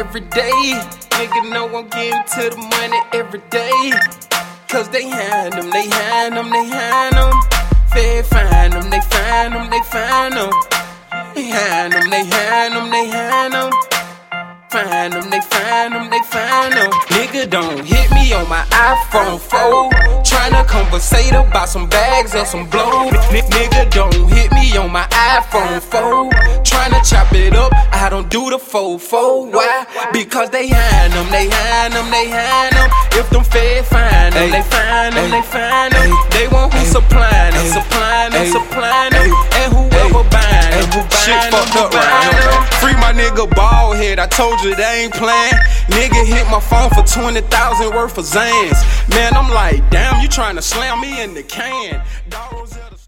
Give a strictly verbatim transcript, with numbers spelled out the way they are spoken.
every day. Nigga know I'm getting to the money every day. Cause they hand them, they hand them, they hand them. Fed find them, they find them, they find them. They hand them, they hand them, they hand them. Find them, they find them, they find them. Nigga don't hit me on my iPhone four. Tryna conversate about some bags or some blow. N nigga don't hit me on my iPhone four. Tryna chop it up, I don't do the fofo. Why? Because they hand them, they hand them, they hand them. If them fed find them, they find them, they find them. They want who supplying them, supplying them, supplying them. And whoever buying them, who buying them, who buying them. Free my nigga bald head, I told you they ain't playing. Nigga hit my phone for twenty thousand worth of Zans. Man, I'm like, damn, you tryna slam me in the can.